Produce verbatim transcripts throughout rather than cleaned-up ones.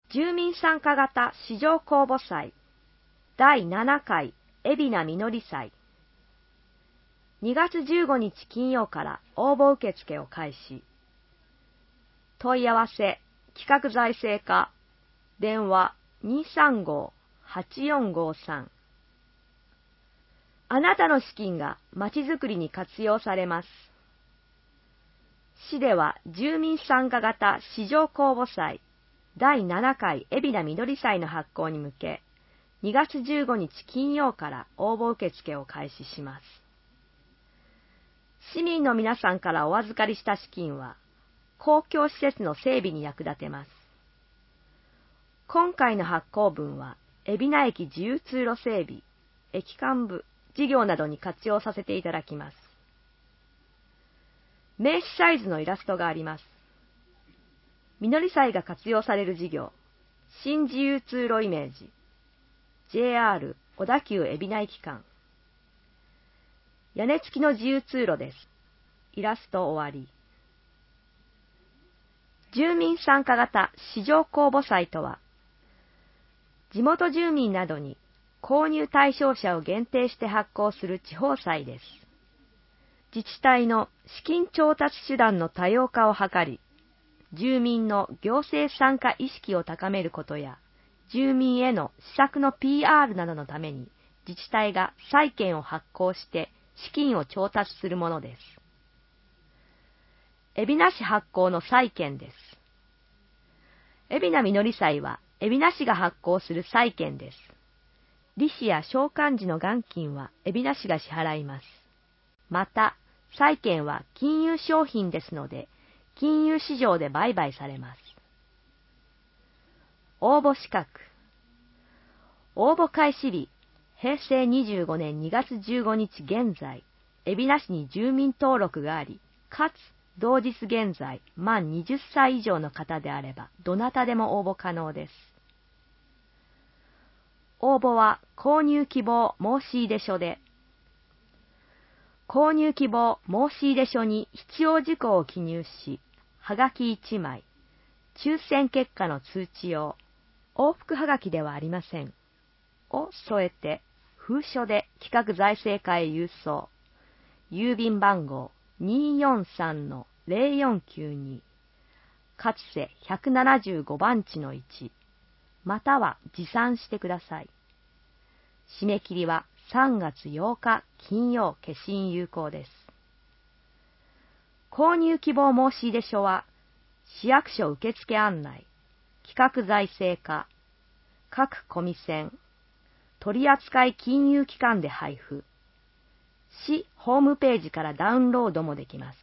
住民参加型市場公募祭だいななかい海老名みのり祭。にがつじゅうごにち金曜から応募受付を開始。問い合わせ、企画財政課、電話 にーさんごーはちよんごさん。あなたの資金がまちづくりに活用されます。市では住民参加型市場公募祭だいななかい海老名みどり祭の発行に向け、にがつじゅうごにち金曜から応募受付を開始します。市民の皆さんからお預かりした資金は、公共施設の整備に役立てます。今回の発行分は、海老名駅自由通路整備、駅間部、事業などに活用させていただきます。名刺サイズのイラストがあります。みのり祭が活用される事業、新自由通路イメージ、ジェイアール 小田急海老名駅間。屋根付きの自由通路です。イラスト終わり。住民参加型市場公募祭とは、地元住民などに購入対象者を限定して発行する地方祭です。自治体の資金調達手段の多様化を図り、住民の行政参加意識を高めることや、住民への施策の ピーアール などのために自治体が債券を発行して資金を調達するものです。海老名市発行の債券です。海老名みのり祭は海老名市が発行する債券です。利子や償還時の元金は海老名市が支払います。また、債券は金融商品ですので、金融市場で売買されます。応募資格。応募開始日、へいせいにじゅうごねんにがつじゅうごにち現在、海老名市に住民登録があり、かつ同日現在、満はたち以上の方であれば、どなたでも応募可能です。応募は購入希望申し出書で、購入希望申し出書に必要事項を記入し、はがきいちまい、抽選結果の通知用、往復はがきではありません、を添えて、封書で企画財政課へ郵送。郵便番号 にーよんさんのぜろよんきゅうに、かつせひゃくななじゅうごばんちのいち、または持参してください。締め切りはさんがつようか金曜消印有効です。購入希望申し出書は、市役所受付案内、企画財政課、各コミセン、取扱金融機関で配布。市ホームページからダウンロードもできます。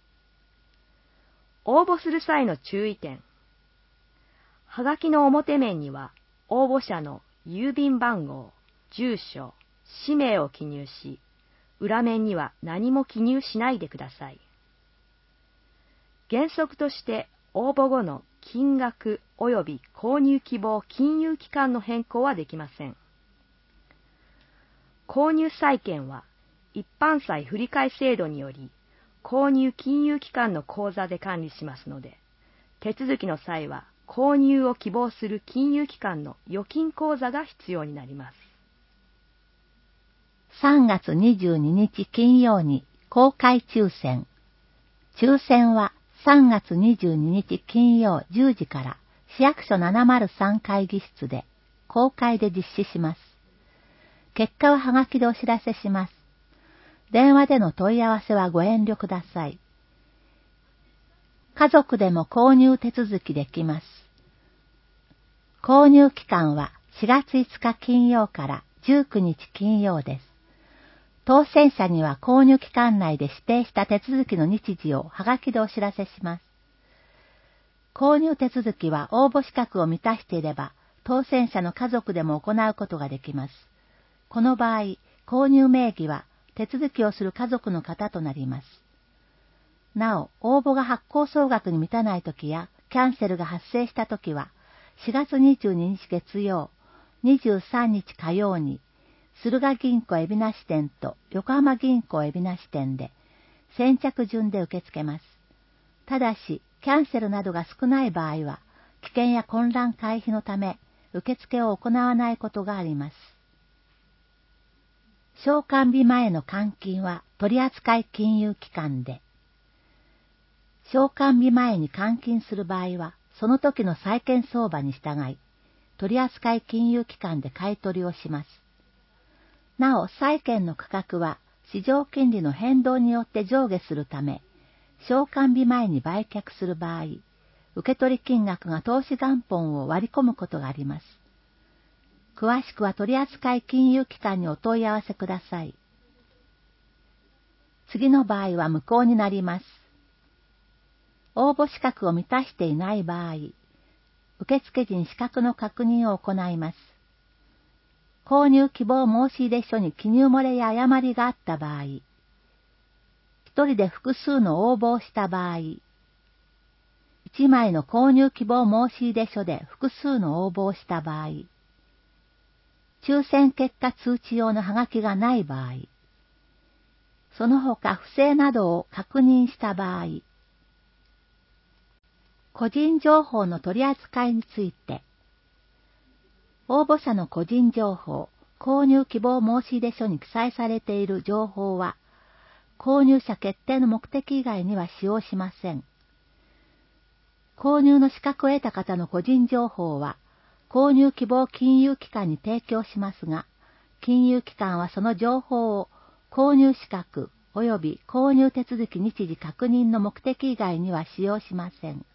応募する際の注意点。はがきの表面には、応募者の郵便番号、住所、氏名を記入し、裏面には何も記入しないでください。原則として応募後の金額及び購入希望金融機関の変更はできません。購入債券は一般債振替制度により購入金融機関の口座で管理しますので、手続きの際は購入を希望する金融機関の預金口座が必要になります。 さんがつにじゅうににち金曜に公開抽選。抽選はさんがつにじゅうににち金曜じゅうじから市役所ななまるさん会議室で公開で実施します。結果ははがきでお知らせします。電話での問い合わせはご遠慮ください。家族でも購入手続きできます。購入期間はしがついつか金曜からじゅうくにち金曜です。当選者には購入期間内で指定した手続きの日時をはがきでお知らせします。購入手続きは応募資格を満たしていれば、当選者の家族でも行うことができます。この場合、購入名義は手続きをする家族の方となります。なお、応募が発行総額に満たないときや、キャンセルが発生したときは、しがつにじゅうににち月曜、にじゅうさんにち火曜に、駿河銀行海老名支店と横浜銀行海老名支店で先着順で受け付けます。ただし、キャンセルなどが少ない場合は、 危険や混乱回避のため、受付を行わないことがあります。償還日前の換金は取扱金融機関で、償還日前に換金する場合は、その時の債券相場に従い、取扱金融機関で買い取りをします。なお、債券の価格は市場金利の変動によって上下するため、償還日前に売却する場合、受取金額が投資元本を割り込むことがあります。詳しくは取扱金融機関にお問い合わせください。次の場合は無効になります。応募資格を満たしていない場合、受付時に資格の確認を行います。購入希望申出書に記入漏れや誤りがあった場合、一人で複数の応募をした場合、一枚の購入希望申出書で複数の応募をした場合、抽選結果通知用のハガキがない場合、その他不正などを確認した場合、個人情報の取り扱いについて、応募者の個人情報、購入希望申出書に記載されている情報は、購入者決定の目的以外には使用しません。購入の資格を得た方の個人情報は、購入希望金融機関に提供しますが、金融機関はその情報を購入資格及び購入手続き日時確認の目的以外には使用しません。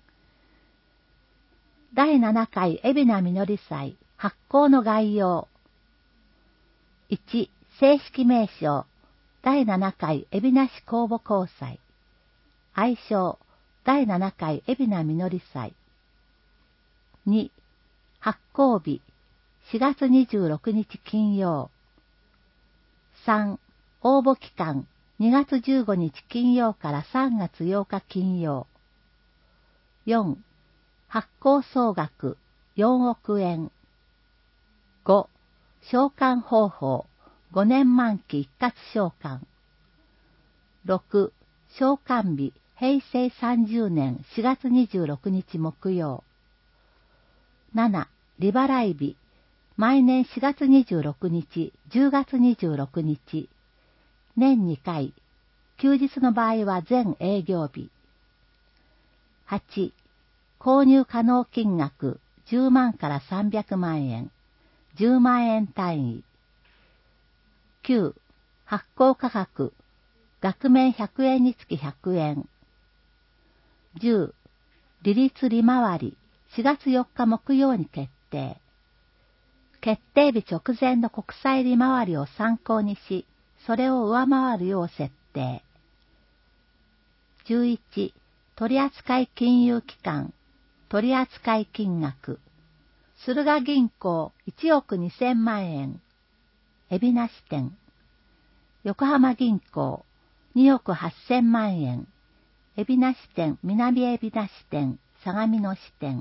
だいななかい海老名みのり祭発行の概要。いち. 正式名称だいななかい海老名市公募公祭。愛称だいななかい海老名みのり祭。に. 発行日しがつにじゅうろくにち金曜。さん. 応募期間にがつじゅうごにち金曜からさんがつようか金曜。よん. 発行総額よんおくえん。ご. 償還方法ごねん満期一括償還。ろく. 償還日へいせいさんじゅうねんしがつにじゅうろくにち木曜。なな. 利払い日毎年しがつにじゅうろくにち、じゅうがつにじゅうろくにち。年にかい。休日の場合は全営業日。はち. 購入可能金額じゅうまんからさんびゃくまんえん。じゅうまんえん単位。きゅう. 発行価格額面ひゃくえんにつきひゃくえん。じゅう. 利率利回りしがつよっか木曜に決定。決定日直前の国債利回りを参考にし、それを上回るよう設定。じゅういち. 取扱金融機関取扱金額駿河銀行いちおくにせんまんえん海老名支店横浜銀行におくはっせんまんえん海老名支店南海老名支店相模野支店。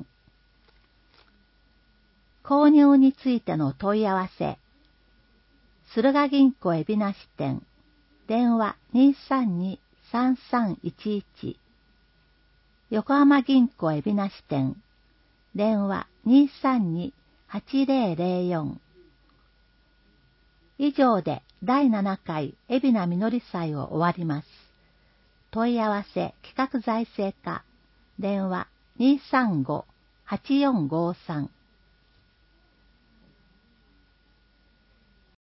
購入についての問い合わせ駿河銀行海老名支店電話 にさんに さんさんいちいち横浜銀行海老名支店電話 にさんに はちぜろぜろよん。以上でだいななかい海老名みのり祭を終わります。問い合わせ企画財政課電話 にさんご はちよんごさん